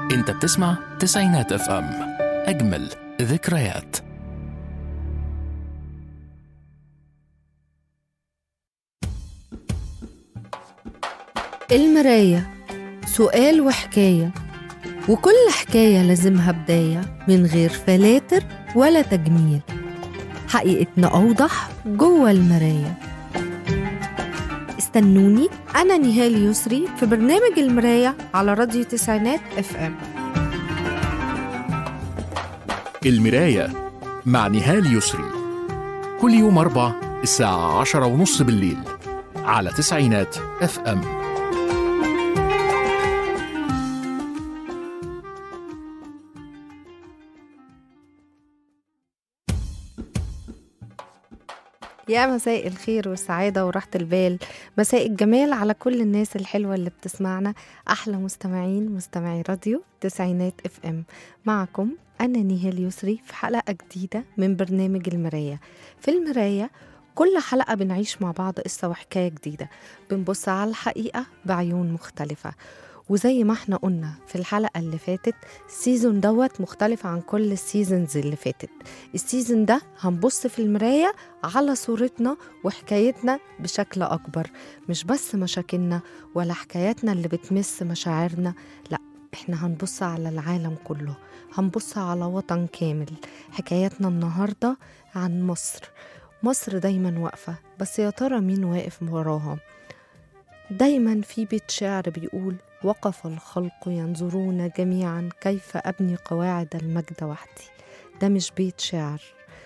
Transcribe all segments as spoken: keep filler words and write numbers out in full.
انت بتسمع تسعينات اف ام، اجمل ذكريات. المراية سؤال وحكاية، وكل حكاية لازمها بداية، من غير فلاتر ولا تجميل. حقيقتنا أوضح جوه المراية. استنوني، أنا نهال يسري في برنامج المراية على راديو تسعينات اف ام. المراية مع نهال يسري، كل يوم أربع الساعة عشرة ونص بالليل على تسعينات اف ام. يا مساء الخير والسعادة وراحة البال، مساء الجمال على كل الناس الحلوة اللي بتسمعنا. أحلى مستمعين مستمعي راديو تسعينات اف ام، معكم أنا نهال يسري في حلقة جديدة من برنامج المراية. في المراية كل حلقة بنعيش مع بعض قصة وحكاية جديدة، بنبص على الحقيقة بعيون مختلفة. وزي ما احنا قلنا في الحلقة اللي فاتت، السيزون دوت مختلف عن كل السيزونز اللي فاتت. السيزون ده هنبص في المراية على صورتنا وحكايتنا بشكل أكبر، مش بس مشاكلنا ولا حكاياتنا اللي بتمس مشاعرنا، لا، احنا هنبص على العالم كله، هنبص على وطن كامل. حكاياتنا النهاردة عن مصر. مصر دايما واقفة، بس يا ترى مين واقف وراها؟ دايما في بيت شعر بيقول: وقف الخلق ينظرون جميعا كيف أبني قواعد المجد وحدي. ده مش بيت شعر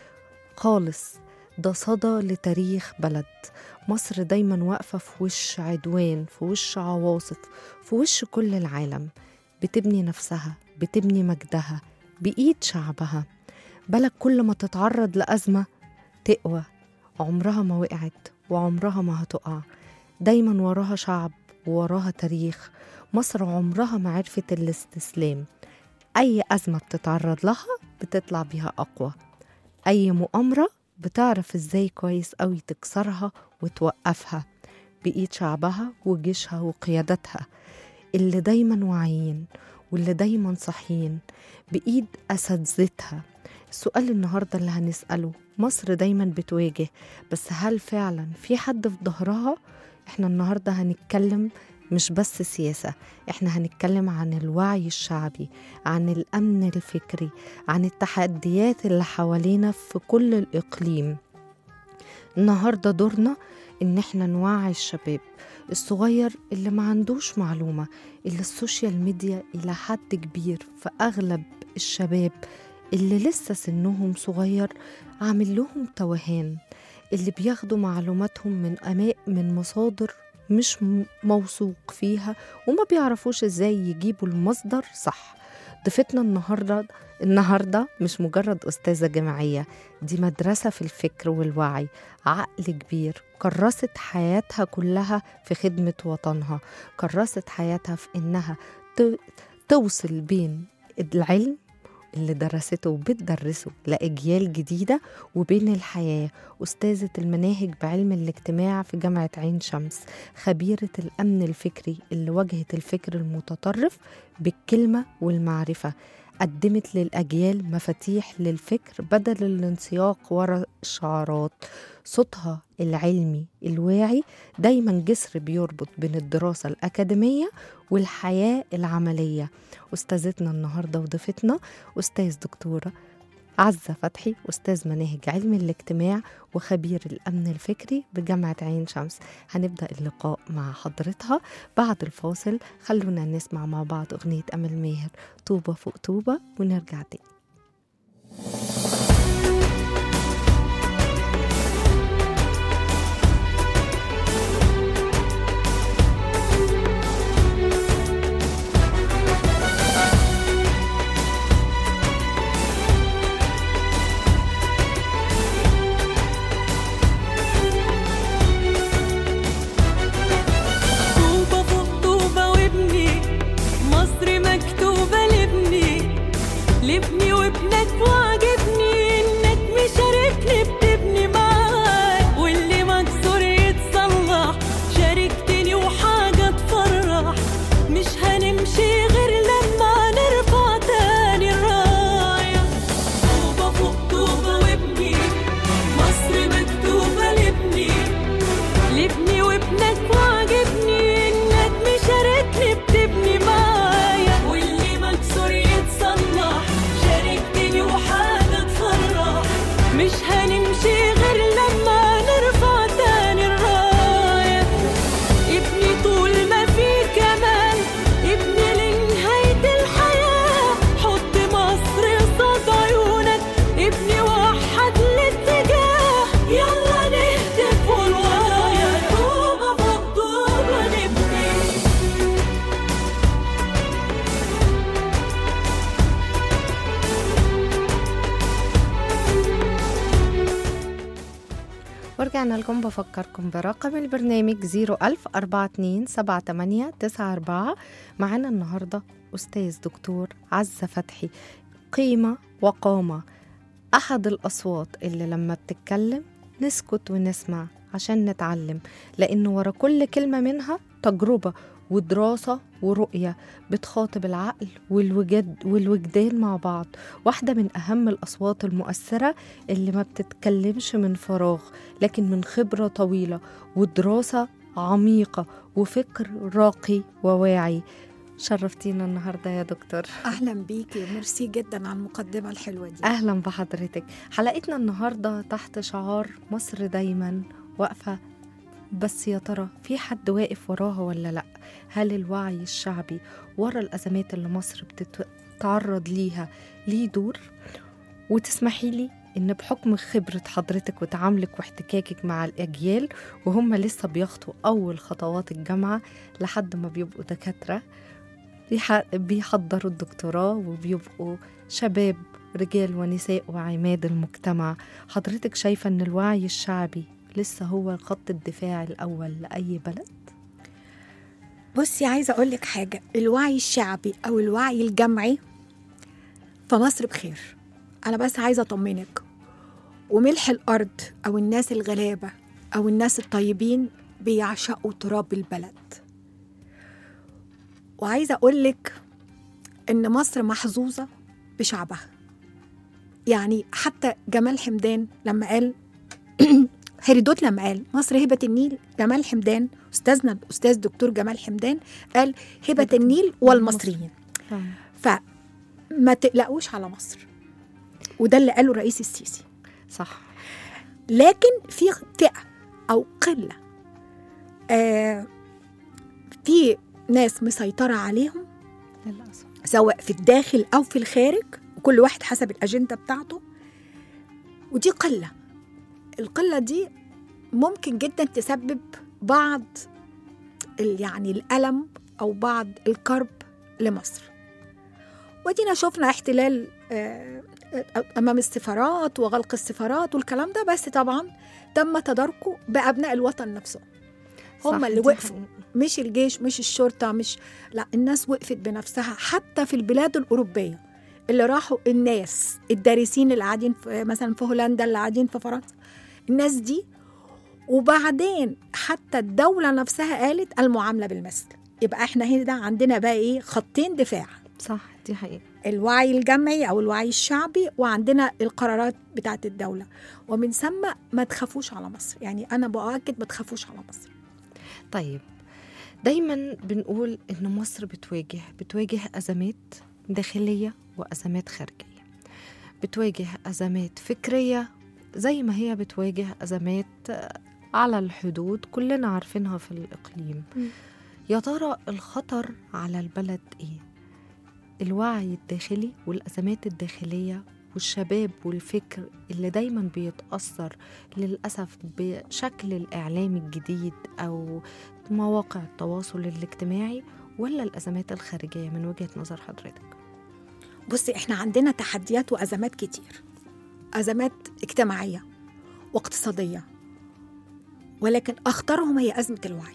خالص، ده صدى لتاريخ بلد. مصر دايما واقفة في وش عدوان، في وش عواصف، في وش كل العالم، بتبني نفسها، بتبني مجدها بإيد شعبها. بلد كل ما تتعرض لأزمة تقوى، عمرها ما وقعت وعمرها ما هتقع. دايما وراها شعب ووراها تاريخ. مصر عمرها ما عرفت الاستسلام. أي أزمة بتتعرض لها بتطلع بيها أقوى. أي مؤامرة بتعرف إزاي كويس قوي تكسرها وتوقفها بإيد شعبها وجيشها وقيادتها اللي دايما واعيين واللي دايما صحيين، بإيد أساتذتها. السؤال النهاردة اللي هنسأله: مصر دايما بتواجه، بس هل فعلا في حد في ظهرها؟ احنا النهاردة هنتكلم مش بس سياسة، احنا هنتكلم عن الوعي الشعبي، عن الأمن الفكري، عن التحديات اللي حوالينا في كل الإقليم. النهاردة دورنا ان احنا نوعي الشباب الصغير اللي ما عندوش معلومة، اللي السوشيال ميديا إلى حد كبير في أغلب الشباب اللي لسه سنهم صغير عامل لهم توهان، اللي بياخدوا معلوماتهم من أماء من مصادر مش موثوق فيها وما بيعرفوش ازاي يجيبوا المصدر صح. ضيفتنا النهاردة النهاردة مش مجرد أستاذة جامعية، دي مدرسة في الفكر والوعي، عقل كبير كرست حياتها كلها في خدمة وطنها، كرست حياتها في إنها توصل بين العلم اللي درسته وبتدرسه لأجيال جديدة وبين الحياة. أستاذة المناهج بعلم الاجتماع في جامعة عين شمس، خبيرة الأمن الفكري اللي واجهت الفكر المتطرف بالكلمة والمعرفة، قدمت للأجيال مفاتيح للفكر بدل الانسياق ورا الشعارات. صوتها العلمي الواعي دايما جسر بيربط بين الدراسة الأكاديمية والحياة العملية. أستاذتنا النهاردة وضيفتنا أستاذ دكتورة عزة فتحي، أستاذ مناهج علم الاجتماع وخبير الأمن الفكري بجامعة عين شمس. هنبدأ اللقاء مع حضرتها بعد الفاصل. خلونا نسمع مع بعض أغنية أمل ماهر طوبة فوق طوبة ونرجع تاني. لابني ورجعنا لكم. بفكركم برقم البرنامج صفر ألف أربعة اتنين سبعة تمانية تسعة أربعة. معانا النهاردة أستاذ دكتور عزة فتحي، قيمة وقامة، أحد الأصوات اللي لما بتتكلم نسكت ونسمع عشان نتعلم، لأنه ورا كل كلمة منها تجربة ودراسة ورؤية بتخاطب العقل والوجد والوجدان مع بعض. واحدة من أهم الأصوات المؤثرة اللي ما بتتكلمش من فراغ، لكن من خبرة طويلة ودراسة عميقة وفكر راقي وواعي. شرفتينا النهاردة يا دكتور. أهلا بيكي، ميرسي جدا على المقدمة الحلوة دي. أهلا بحضرتك. حلقتنا النهاردة تحت شعار مصر دايما واقفة، بس يا ترى في حد واقف وراها ولا لأ؟ هل الوعي الشعبي ورا الأزمات اللي مصر بتتعرض ليها ليه دور؟ وتسمحي لي إن بحكم خبرة حضرتك وتعاملك واحتكاكك مع الأجيال وهم لسه بيخطوا أول خطوات الجامعة لحد ما بيبقوا دكاترة بيحضروا الدكتوراه وبيبقوا شباب رجال ونساء وعماد المجتمع، حضرتك شايفة إن الوعي الشعبي لسه هو خط الدفاع الأول لأي بلد؟ بصي، عايزة أقولك حاجة، الوعي الشعبي أو الوعي الجمعي فمصر بخير. أنا بس عايزة أطمنك، وملح الأرض أو الناس الغلابة أو الناس الطيبين بيعشقوا تراب البلد. وعايزة أقولك إن مصر محظوظة بشعبها. يعني حتى جمال حمدان لما قال هيرودوت لما قال مصر هبة النيل، جمال حمدان أستاذنا الأستاذ دكتور جمال حمدان قال هبة النيل والمصريين. فما تقلقوش على مصر، وده اللي قاله الرئيس السيسي صح. لكن في فئة أو قلة آه في ناس مسيطرة عليهم للأسف، سواء في الداخل أو في الخارج، وكل واحد حسب الأجندة بتاعته، ودي قلة. القلة دي ممكن جدا تسبب بعض يعني الألم أو بعض الكرب لمصر. ودينا شفنا احتلال أمام السفارات وغلق السفارات والكلام ده، بس طبعا تم تداركه بأبناء الوطن نفسهم، هم اللي وقفوا، مش الجيش مش الشرطة، مش لا، الناس وقفت بنفسها. حتى في البلاد الأوروبية اللي راحوا الناس الدارسين اللي قاعدين مثلا في هولندا، اللي قاعدين في فرنسا، الناس دي. وبعدين حتى الدولة نفسها قالت المعاملة بالمثل. يبقى احنا هنا عندنا بقى ايه؟ خطين دفاع. صح، دي حقيقة. الوعي الجمعي أو الوعي الشعبي، وعندنا القرارات بتاعت الدولة. ومن ثم ما تخافوش على مصر، يعني أنا بأكد ما تخافوش على مصر. طيب، دايما بنقول إن مصر بتواجه بتواجه أزمات داخلية وأزمات خارجية، بتواجه أزمات فكرية زي ما هي بتواجه أزمات على الحدود كلنا عارفينها في الإقليم. م. يا ترى الخطر على البلد إيه؟ الوعي الداخلي والأزمات الداخلية والشباب والفكر اللي دايما بيتأثر للأسف بشكل الإعلام الجديد أو مواقع التواصل الاجتماعي، ولا الأزمات الخارجية من وجهة نظر حضرتك؟ بصي، إحنا عندنا تحديات وأزمات كتير، أزمات اجتماعية واقتصادية، ولكن أخطرهم هي أزمة الوعي.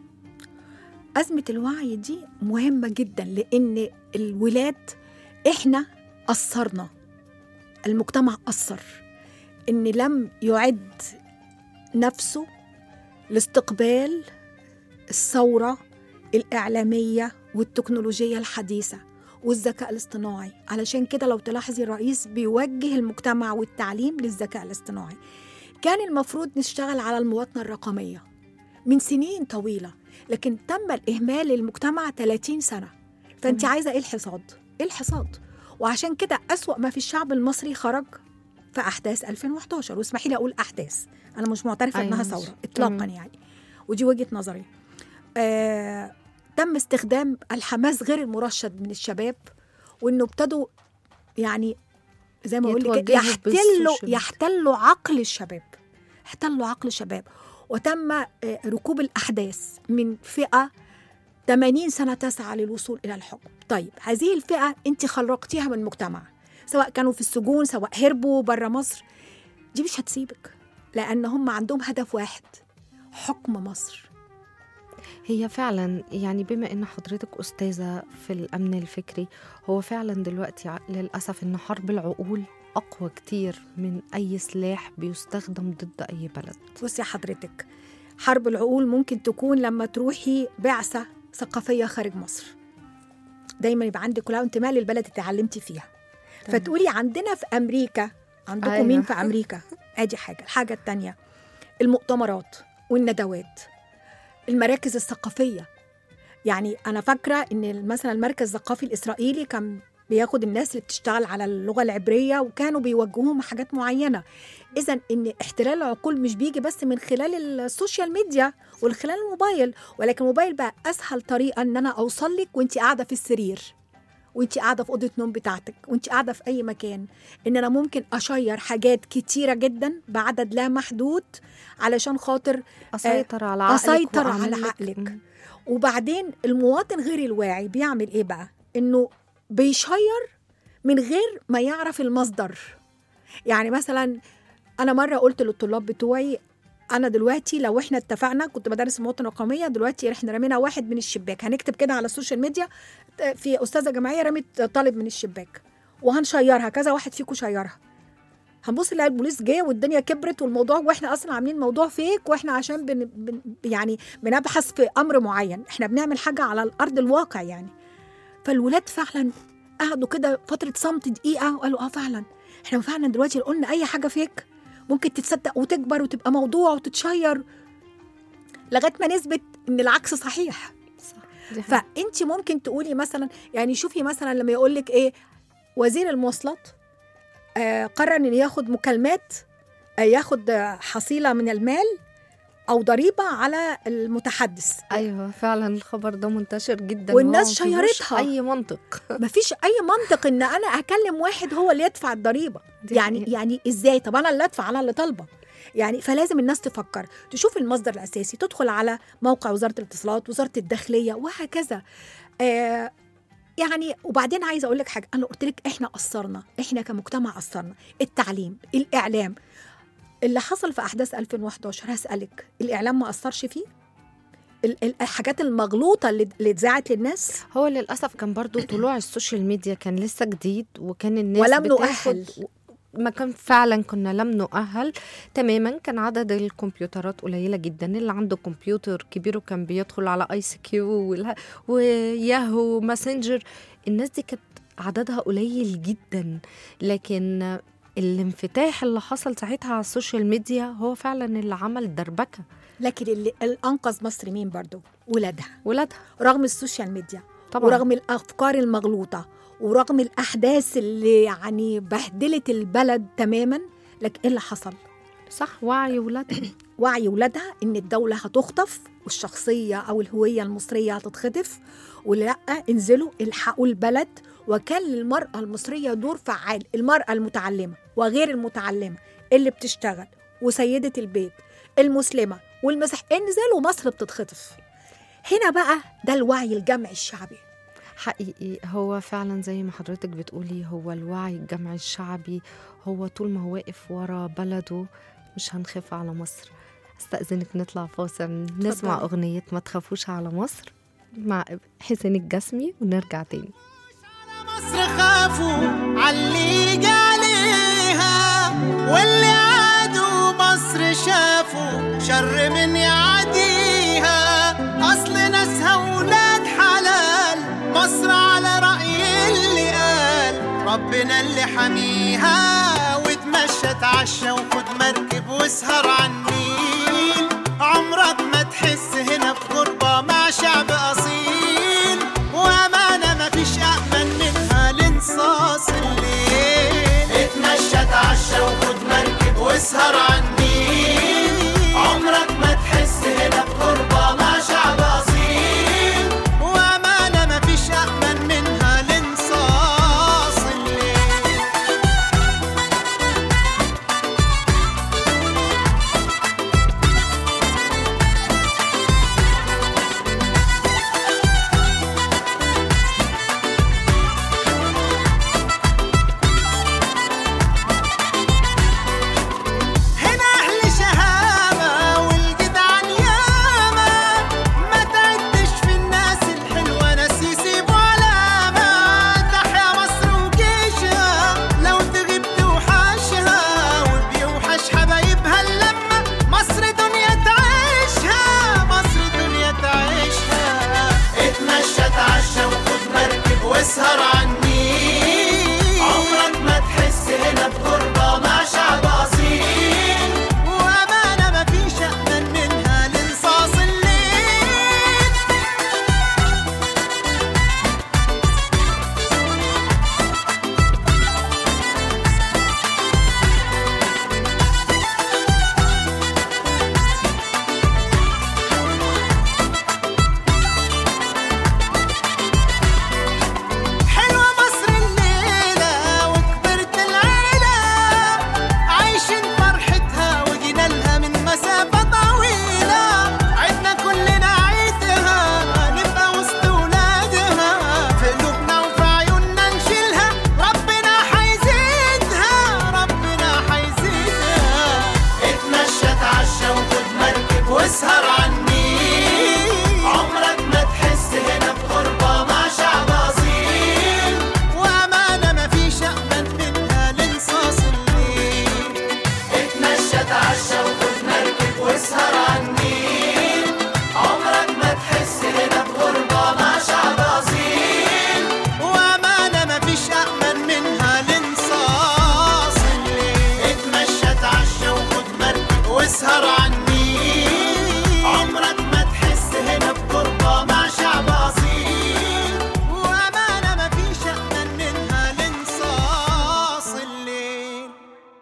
أزمة الوعي دي مهمة جدا، لأن الولاد إحنا أثرنا، المجتمع أثر، إن لم يعد نفسه لاستقبال الثورة الإعلامية والتكنولوجيا الحديثة والذكاء الاصطناعي. علشان كده لو تلاحظي الرئيس بيوجه المجتمع والتعليم للذكاء الاصطناعي. كان المفروض نشتغل على المواطنة الرقمية من سنين طويلة، لكن تم الإهمال المجتمع ثلاثين سنة. فأنت عايزة إيه الحصاد؟ إيه الحصاد؟ وعشان كده أسوأ ما في الشعب المصري خرج في أحداث ألفين وإحدى عشر. واسمحي لي أقول أحداث، أنا مش معترفة أيوة إنها ثورة إطلاقا. مم. يعني ودي وجهة نظري. آه، تم استخدام الحماس غير المرشد من الشباب، وإنه ابتدوا يعني زي ما أقول لك يحتلوا يحتلوا عقل الشباب، احتلوا عقل الشباب. وتم آه ركوب الأحداث من فئة ثمانين سنة تسعى للوصول إلى الحكم. طيب، هذه الفئة أنت خرجتيها من المجتمع، سواء كانوا في السجون سواء هربوا برا مصر، دي مش هتسيبك. لأن هم عندهم هدف واحد، حكم مصر. هي فعلا يعني بما ان حضرتك استاذه في الامن الفكري، هو فعلا دلوقتي ع- للاسف ان حرب العقول اقوى كتير من اي سلاح بيستخدم ضد اي بلد. بصي حضرتك، حرب العقول ممكن تكون لما تروحي بعثة ثقافية خارج مصر، دايما يبقى عندك كلها انتماء للبلد اللي اتعلمتي فيها، تمام. فتقولي عندنا في أمريكا، عندكم أيوة. مين في أمريكا؟ ادي حاجة. الحاجة التانية المؤتمرات والندوات، المراكز الثقافية. يعني أنا فاكرة إن مثلا المركز الثقافي الإسرائيلي كان بياخد الناس اللي بتشتغل على اللغة العبرية وكانوا بيوجهوهم حاجات معينة. إذن إن احتلال العقول مش بيجي بس من خلال السوشيال ميديا وخلال الموبايل، ولكن الموبايل بقى أسهل طريقة إن أنا أوصل لك وإنتي قاعدة في السرير، وإنتي قاعدة في أوضة نوم بتاعتك، وإنتي قاعدة في أي مكان. إن أنا ممكن أشير حاجات كتيرة جدا بعدد لا محدود علشان خاطر اسيطر على عقلك أسيطر وأعمل على لك- عقلك. مم. وبعدين المواطن غير الواعي بيعمل إيه بقى؟ إنه بيشير من غير ما يعرف المصدر. يعني مثلا أنا مرة قلت للطلاب بتوعي، أنا دلوقتي لو إحنا اتفقنا، كنت بدرس المواطنة الرقمية، دلوقتي إحنا رمينا واحد من الشباك، هنكتب كده على السوشيال ميديا في أستاذة جامعية رمت طالب من الشباك، وهنشيرها كذا واحد فيكم شيرها. هنبص نلاقي البوليس جه والدنيا كبرت والموضوع، واحنا اصلا عاملين موضوع فيك، واحنا عشان بن بن يعني بنبحث في امر معين، احنا بنعمل حاجه على الارض الواقع يعني. فالولاد فعلا قعدوا كده فتره صمت دقيقه وقالوا اه فعلا احنا فعلا دلوقتي لو قلنا اي حاجه فيك ممكن تتصدق وتكبر وتبقى موضوع وتتشير، لغايه ما نثبت ان العكس صحيح. صح. دي حقيقة. فانت ممكن تقولي مثلا، يعني شوفي مثلا لما يقول لك ايه، وزير المواصلات آه قرر ان ياخد مكالمات، آه ياخد آه حصيله من المال او ضريبه على المتحدث. ايوه فعلا الخبر ده منتشر جدا والناس وهو مفيهوش شيرتها. اي منطق. مفيش اي منطق ان انا اكلم واحد هو اللي يدفع الضريبه. دي يعني حقيقة. يعني ازاي؟ طب انا اللي ادفع، انا اللي طالبه يعني. فلازم الناس تفكر، تشوف المصدر الاساسي، تدخل على موقع وزاره الاتصالات، وزاره الداخليه، وهكذا. آه يعني وبعدين عايزه اقول لك حاجه، انا قلت لك احنا قصرنا، احنا كمجتمع قصرنا. التعليم، الاعلام، اللي حصل في احداث ألفين وإحدى عشر، هسالك الاعلام ما اثرش فيه؟ ال- ال- الحاجات المغلوطه اللي اللي اتذاعت للناس، هو للأسف كان برضو طلوع السوشيال ميديا كان لسه جديد، وكان الناس ولم بتاخد نؤهل. ما كان فعلا كنا لم نؤهل تماما. كان عدد الكمبيوترات قليلة جدا، اللي عنده كمبيوتر كبير وكان بيدخل على اي سي كيو وياهو ماسنجر، الناس دي كانت عددها قليل جدا. لكن الانفتاح اللي حصل ساعتها على السوشيال ميديا هو فعلا اللي عمل دربكة. لكن اللي اللي انقذ مصر مين برضو؟ ولادها. ولادها رغم السوشيال ميديا طبعا، ورغم الافكار المغلوطه ورغم الاحداث اللي يعني بهدلت البلد تماما، لكن ايه اللي حصل؟ صح، وعي ولادها. وعي ولادها ان الدوله هتخطف والشخصيه او الهويه المصريه هتتخطف، ولا انزلوا الحقوا البلد. وكان للمراه المصريه دور فعال، المراه المتعلمه وغير المتعلمه اللي بتشتغل وسيده البيت، المسلمه والمسيح، انزلوا مصر بتتخطف. هنا بقى ده الوعي الجمعي الشعبي. حقيقي هو فعلا زي ما حضرتك بتقولي، هو الوعي الجمعي الشعبي. هو طول ما هو واقف ورا بلده مش هنخاف على مصر. استأذنك نطلع فاصل نسمع اتفضلي. أغنية ما تخافوش على مصر مع حسين الجسمي ونرجع تاني. مصر خافوا عاللي جاليها، واللي عادوا مصر شافوا شر من يعديها. أصل ناسها ولاد حلال، مصر على رأي اللي قال ربنا اللي حميها. وتمشى تعشى وخد مركب واسهر عالنيل، عمرك ما تحس هنا بغربة مع شعب أصيل. وأمانة مفيش أأمن منها لنصاص الليل. اتمشى تعشى وخد مركب واسهر عالنيل، عمرك ما تحس هنا بغربة مع شعب أصيل. وأمانة مفيش أأمن منها لنصاص الليل. هنا واسهر عني، عمرك ما تحس هنا بغربة مع شعب أصيل، وأمانة مفيش أأمن منها لنصاص الليل. حلوة مصر الليلة وكبرت العيلة، عايشين فرحتها وجينا لها من مسافة طويلة، عدنا كلنا عيدها نبقى وسط ولادها، في قلوبنا وفي عيوننا نشيلها، ربنا حيزيدها ربنا حيزيدها. اتمشى اتعشى وخد مركب واسهر عني، عمرك ما تحس هنا بغربة مع شعب أصيل، وأمانة مفيش أأمن منها لنصاص الليل. اتمشى اتعشى وخد مركب واسهر عني، عمرك ما تحس هنا بغربة مع شعب أصيل، وأمانة مفيش أأمن منها لنصاص الليل. اتمشى اتعشى وخد مركب واسهر عني، عمرك ما تحس هنا بغربة مع شعب أصيل، وأمانة مفيش أأمن منها لنصاص الليل.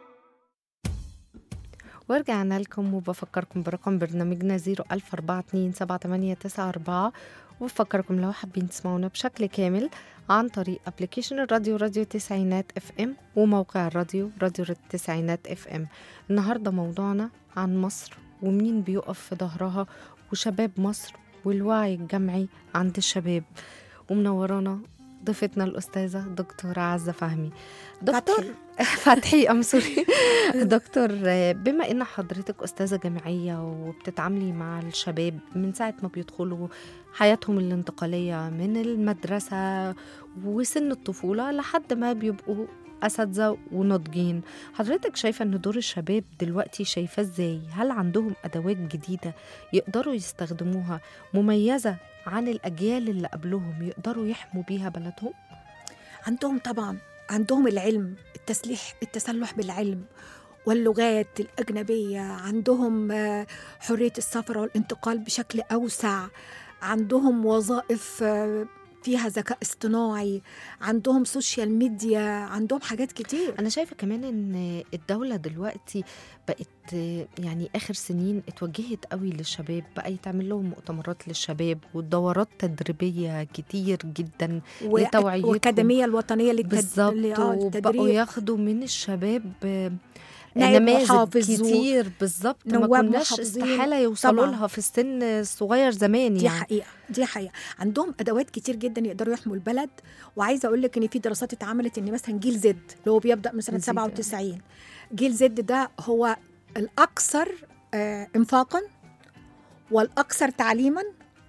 ورجعنا لكم وبفكركم برقم برنامجنا زيرو ألف أربعة اتنين سبعة تمانية تسعة أربعة، وبفكركم لو حابين تسمعونا بشكل كامل عن طريق ابلكيشن الراديو راديو تسعينات اف ام وموقع الراديو راديو التسعينات اف ام. النهاردة موضوعنا عن مصر ومين بيقف في ظهرها وشباب مصر والوعي الجمعي عند الشباب، ومنورانا ضيفتنا الأستاذة دكتورة عزة فهمي. دكتور فتحي أم سوري دكتور، بما إن حضرتك أستاذة جامعية وبتتعاملي مع الشباب من ساعة ما بيدخلوا حياتهم الانتقالية من المدرسة وسن الطفولة لحد ما بيبقوا أساتذة وناضجين، حضرتك شايفة أن دور الشباب دلوقتي شايفاه إزاي؟ هل عندهم أدوات جديدة يقدروا يستخدموها مميزة عن الأجيال اللي قبلهم يقدروا يحموا بيها بلدهم؟ عندهم طبعا، عندهم العلم، التسليح التسلح بالعلم واللغات الأجنبية، عندهم آه، حرية السفر والانتقال بشكل أوسع، عندهم وظائف آه، فيها ذكاء اصطناعي، عندهم سوشيال ميديا، عندهم حاجات كتير. أنا شايفة كمان أن الدولة دلوقتي بقت يعني آخر سنين اتوجهت قوي للشباب، بقى يتعمل لهم مؤتمرات للشباب ودورات تدريبية كتير جدا و- لتوعيتهم. والأكاديمية الوطنية للتد... بالظبط، ل- آه، وبقوا للتدريب. ياخدوا من الشباب نائب نماذج محافظ و- كتير بالظبط ما نواب كناش محافظين. استحالة يوصلوا طبعاً. لها في السن الصغير زمان دي يعني. حقيقة دي حقيقة عندهم أدوات كتير جدا يقدروا يحموا البلد. وعايزة أقول لك إن في دراسات اتعملت إن مثلا جيل زد اللي هو بيبدأ من سنة نزيد. سبعة وتسعين، جيل زد ده هو الأكثر آه انفاقا والأكثر تعليما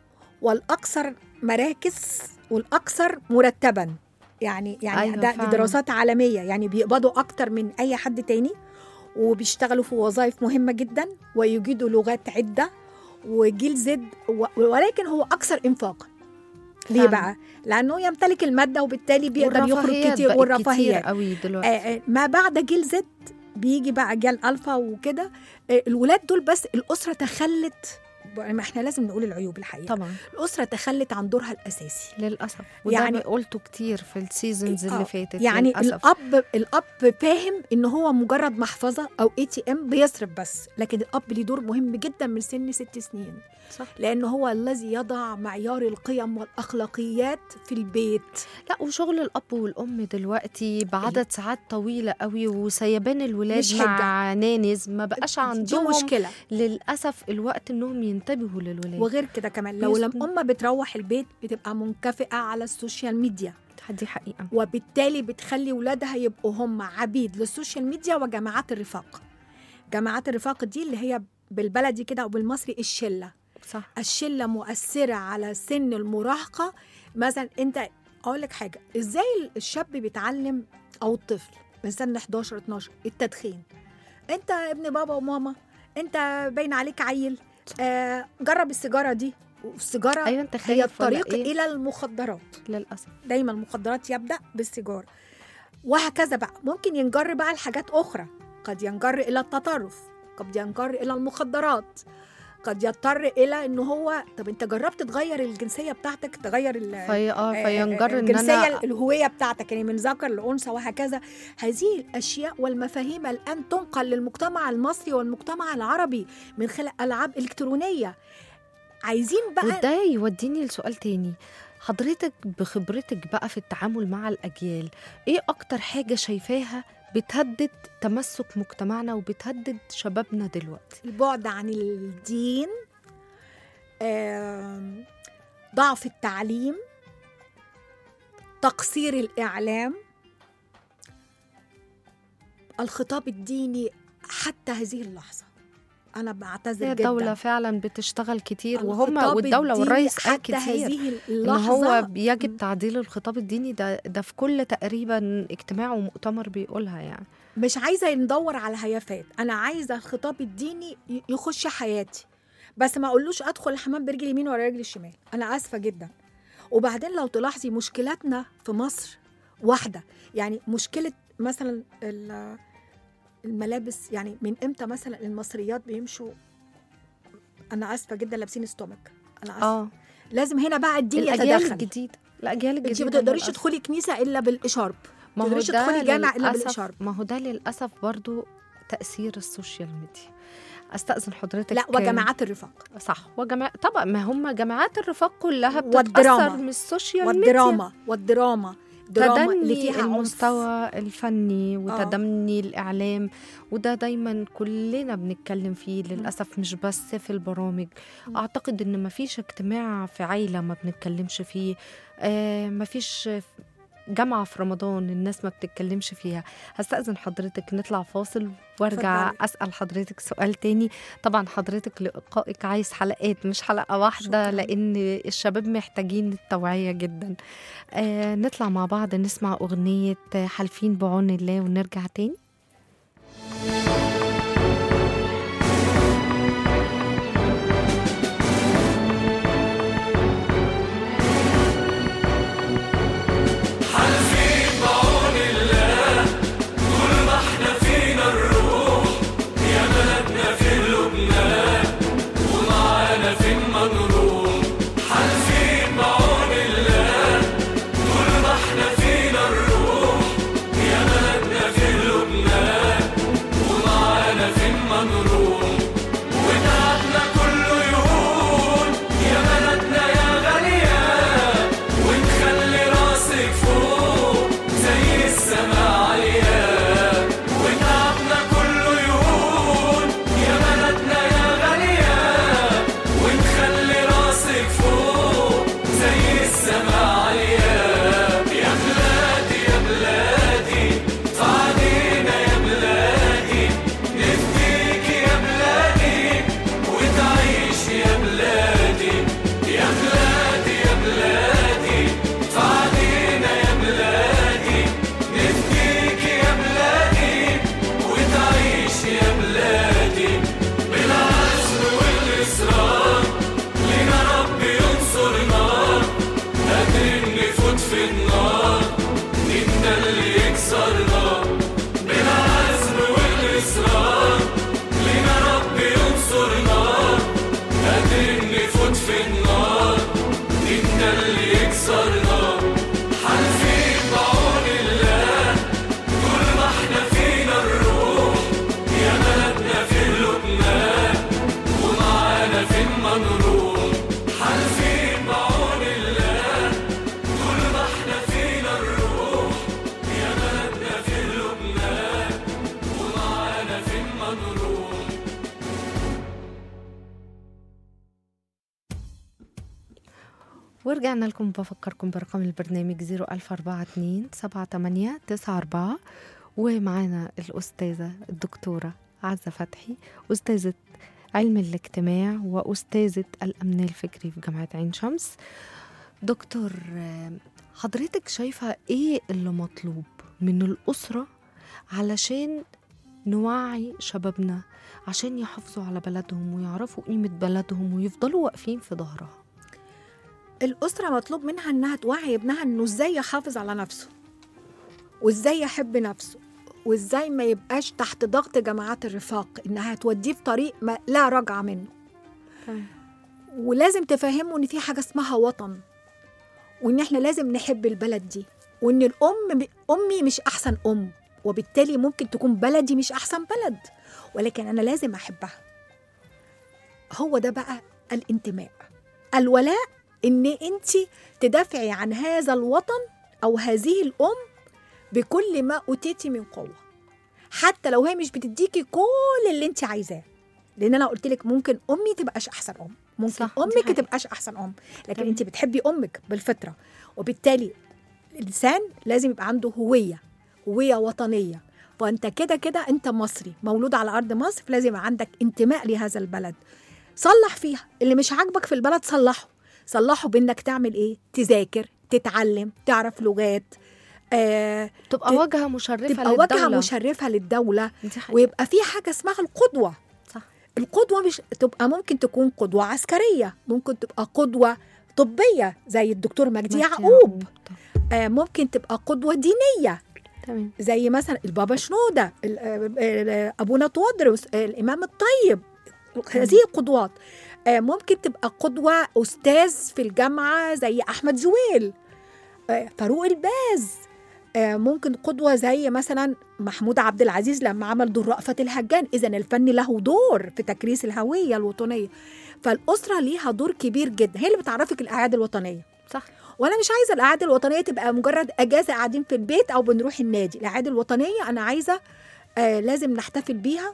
والأكثر مراكز والأكثر مرتبا. يعني يعني أيوة ده دي فعلاً. دراسات عالمية، يعني بيقبضوا أكتر من أي حد تاني، وبيشتغلوا في وظائف مهمة جدا ويجيدوا لغات عدة. وجيل زد و- ولكن هو أكثر إنفاقا. ليه فعلاً. بقى؟ لأنه يمتلك المادة وبالتالي بيقدر يخرج والرفاهيات كتير. بقت والرفاهيات كتير قوي دلوقتي. آه، آه، ما بعد جيل زد بيجي بقى جيل ألفا وكده. آه، الولاد دول بس الأسرة تخلت، ما احنا لازم نقول العيوب الحقيقة. طبعا الأسرة تخلت عن دورها الأساسي. للأسف، وده يعني- يعني قلته كتير في السيزونز آه، اللي فاتت. يعني للأسف. الأب الأب فاهم إن هو مجرد محفظة أو اي تي ام بيصرف بس، لكن الأب ليه دور مهم جدا من سن ست سنين، صح. لأنه هو الذي يضع معيار القيم والأخلاقيات في البيت. لا، وشغل الأب والأم دلوقتي بعدد ساعات طويلة قوي وسيبان الولاد مش مع نانيز، ما بقاش دي عندهم مشكلة. للأسف الوقت إنهم ينتبهوا للولاد. وغير كده كمان لو بيست- لما أم بتروح البيت بتبقى منكفئة على السوشيال ميديا، دي حقيقة. وبالتالي بتخلي ولادها يبقوا هم عبيد للسوشيال ميديا وجماعات الرفاق. جماعات الرفاق دي اللي هي بالبلدي كده أو بالمصري الشلة. صح. الشلة مؤثرة على سن المراهقة. مثلا أنت أقول لك حاجة، إزاي الشاب بيتعلم أو الطفل من سن احداشر اتناشر التدخين؟ أنت ابن بابا وماما، أنت باين عليك عيل، آه جرب السيجارة دي، والسيجاره أيوة أنت هي خايف ولا الطريق إيه؟ الى المخدرات. للأسف. دايما المخدرات يبدا بالسيجاره، وهكذا بقى. ممكن ينجر بقى لحاجات اخرى، قد ينجر الى التطرف، قد ينجر الى المخدرات، قد يضطر الى انه هو طب انت جربت تغير الجنسيه بتاعتك، تغير ال- في اه آه، فينجر ان الجنسيه انا الهويه بتاعتك، يعني من ذكر لانثى وهكذا. هذه الاشياء والمفاهيم الان تنقل للمجتمع المصري والمجتمع العربي من خلال العاب الكترونيه. عايزين بقى وده يوديني لسؤال تاني. حضرتك بخبرتك بقى في التعامل مع الأجيال، ايه اكتر حاجة شايفاها بتهدد تمسك مجتمعنا وبتهدد شبابنا دلوقتي؟ البعد عن الدين، آم، ضعف التعليم، تقصير الإعلام، الخطاب الديني حتى هذه اللحظة. أنا بعتذر هي جدا. الدولة فعلا بتشتغل كتير، وهم الخطاب والدولة الديني والرئيس قال حتى كتير هذه ان اللحظة هو يجب تعديل الخطاب الديني. ده ده في كل تقريبا اجتماع ومؤتمر بيقولها يعني. مش عايزة ندور على هيافات، أنا عايزة الخطاب الديني ي- يخش حياتي، بس ما أقولوش أدخل الحمام برجل اليمين ولا رجل الشمال. أنا آسفة جدا. وبعدين لو تلاحظي مشكلاتنا في مصر واحدة، يعني مشكلة مثلا ال- الملابس، يعني من إمتى مثلا المصريات بيمشوا، أنا آسفة جدا، لابسين ستومك. أنا آسفة. اه لازم هنا بقى الدين الأجيال يتدخل. الجديدة الأجيال انت الجديدة ما تقدريش للأسف. تدخلي كنيسة إلا بالإشارب، ما هو تقدريش ده تدخلي جامع إلا للأسف- بالإشارب. ما هو ده للأسف برضو تأثير السوشيال ميديا. أستأذن حضرتك. لا، وجماعات الرفاق صح، وجماعة طبعا، ما هم جماعات الرفاق كلها بتتأثر والدراما. من السوشيال ميديا. والدراما والدراما دراما اللي تدني فيها عنف. المستوى الفني وتدني الإعلام، وده دايما كلنا بنتكلم فيه للأسف، مش بس في البرامج. أعتقد إن مفيش اجتماع في عيلة ما بنتكلمش فيه، آه مفيش جامعة في رمضان الناس ما بتتكلمش فيها. هستأذن حضرتك نطلع فاصل وارجع اتفضلي. أسأل حضرتك سؤال تاني. طبعا حضرتك لقائك عايز حلقات مش حلقة واحدة، شكراً. لأن الشباب محتاجين التوعية جدا. آه نطلع مع بعض نسمع أغنية حالفين بعون الله ونرجع تاني. ورجعنا لكم. بفكركم برقم البرنامج صفر ألف أربعة اتنين سبعة تمانية تسعة أربعة، ومعانا الأستاذة الدكتورة عزة فتحي، أستاذة علم الاجتماع وأستاذة الأمن الفكري في جامعة عين شمس. دكتور، حضرتك شايفة إيه اللي مطلوب من الأسرة علشان نوعي شبابنا عشان يحافظوا على بلدهم ويعرفوا قيمة بلدهم ويفضلوا واقفين في ظهرها؟ الأسرة مطلوب منها إنها توعي ابنها إنه إزاي يحافظ على نفسه، وإزاي يحب نفسه، وإزاي ما يبقاش تحت ضغط جماعات الرفاق إنها توديه في طريق ما لا رجعة منه. طيب. ولازم تفهمه إن في حاجة اسمها وطن، وإن إحنا لازم نحب البلد دي، وإن الأم أمي مش أحسن أم، وبالتالي ممكن تكون بلدي مش أحسن بلد، ولكن أنا لازم أحبها. هو ده بقى الانتماء. الولاء إن أنت تدافعي عن هذا الوطن أو هذه الأم بكل ما أوتيتي من قوة، حتى لو هي مش بتديكي كل اللي أنت عايزاه. لأن أنا قلت لك ممكن أمي تبقاش أحسن أم، ممكن صح، أمك تبقاش أحسن أم، لكن أنت بتحبي أمك بالفطرة. وبالتالي الإنسان لازم يبقى عنده هوية، هوية وطنية. فأنت كده كده أنت مصري مولود على أرض مصر، فلازم يبقى عندك انتماء لهذا البلد. صلح فيها اللي مش عاجبك في البلد، صلحه صلحه بإنك تعمل إيه؟ تذاكر، تتعلم، تعرف لغات، آه، تبقى واجهة مشرفة تبقى للدولة. واجهة مشرفة للدولة. ويبقى في حاجة اسمها القدوة. صح. القدوة مش تبقى ممكن تكون قدوة عسكرية، ممكن تبقى قدوة طبية زي الدكتور مجدي يعقوب، آه، ممكن تبقى قدوة دينية. تمام. زي مثلا البابا شنودة، أبونا تودرس، الإمام الطيب. هذه قدوات. آه، ممكن تبقى قدوة أستاذ في الجامعة زي أحمد زويل، آه، فاروق الباز. آه، ممكن قدوة زي مثلا محمود عبد العزيز لما عمل دور رأفت الهجان. إذن الفن له دور في تكريس الهوية الوطنية. فالأسرة ليها دور كبير جدا، هي اللي بتعرفك الأعياد الوطنية. صح. وأنا مش عايزة الأعياد الوطنية تبقى مجرد أجازة قاعدين في البيت أو بنروح النادي. الأعياد الوطنية أنا عايزة آه لازم نحتفل بيها،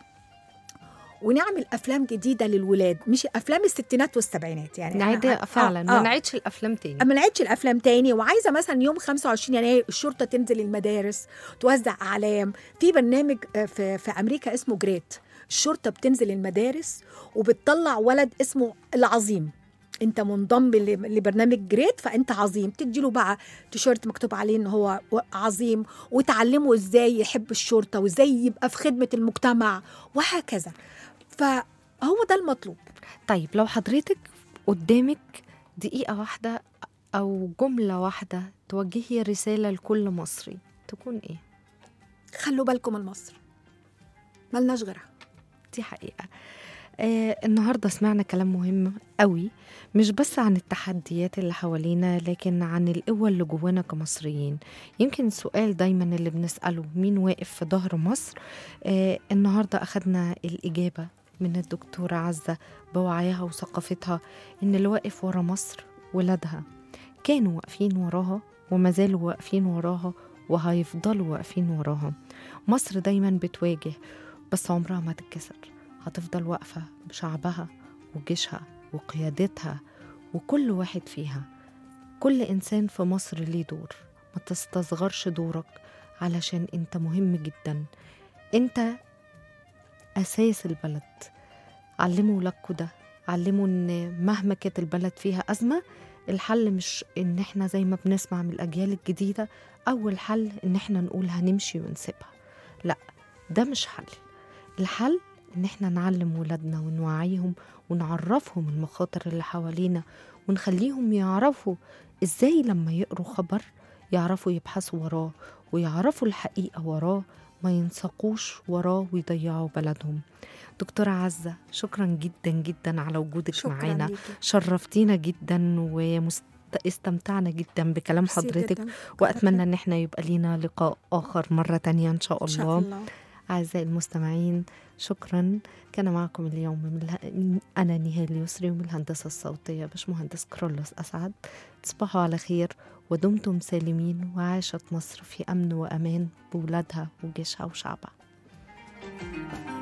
ونعمل أفلام جديدة للولاد، مش أفلام الستينات والسبعينات. يعني نعيد فعلا، ما نعيدش الأفلام تاني، ما نعيدش الأفلام تاني. وعايزة مثلا يوم خمسة وعشرين يناير الشرطة تنزل المدارس توزع أعلام. في برنامج في, في أمريكا اسمه جريت، الشرطة بتنزل المدارس وبتطلع ولد اسمه العظيم. انت منضم لبرنامج جريت فانت عظيم، تديله بقى تيشيرت مكتوب عليه ان هو عظيم، وتعلمه ازاي يحب الشرطة وازاي يبقى في خدمة المجتمع وهكذا. فهو ده المطلوب. طيب لو حضرتك قدامك دقيقة واحدة أو جملة واحدة توجهي رسالة لكل مصري، تكون إيه؟ خلوا بالكم من مصر، ملناش غيرها. دي حقيقة. آه النهاردة سمعنا كلام مهم قوي، مش بس عن التحديات اللي حوالينا، لكن عن القوة اللي جوانا كمصريين. يمكن السؤال دايما اللي بنسأله مين واقف في ظهر مصر؟ آه النهاردة أخدنا الإجابة من الدكتورة عزة بوعيها وثقافتها، إن اللي واقف ورا مصر ولادها كانوا واقفين وراها وما زالوا واقفين وراها وهيفضلوا واقفين وراها. مصر دايما بتواجه بس عمرها ما تتكسر، هتفضل واقفة بشعبها وجيشها وقيادتها وكل واحد فيها. كل إنسان في مصر ليه دور، ما تستصغرش دورك علشان أنت مهم جدا، أنت أساس البلد. علموا لكوا ده، علموا إن مهما كانت البلد فيها أزمة، الحل مش إن إحنا زي ما بنسمع من الأجيال الجديدة أول حل إن إحنا نقول هنمشي ونسيبها. لا، ده مش حل. الحل إن إحنا نعلم ولادنا ونوعيهم ونعرفهم المخاطر اللي حوالينا، ونخليهم يعرفوا إزاي لما يقروا خبر يعرفوا يبحثوا وراه ويعرفوا الحقيقة وراه، ما ينسقوش وراه ويضيعوا بلدهم. دكتورة عزة، شكرا جدا جدا على وجودك معانا، شرفتينا جدا واستمتعنا جدا بكلام حضرتك، وأتمنى أن احنا يبقى لينا لقاء آخر مرة تانية إن شاء الله, إن شاء الله. أعزائي المستمعين، شكرا. كان معكم اليوم من أنا نهال يسري، ومن الهندسة الصوتية باشمهندس كرولوس أسعد. تصبحوا على خير ودمتم سالمين، وعاشت مصر في أمن وأمان بولادها وجيشها وشعبها.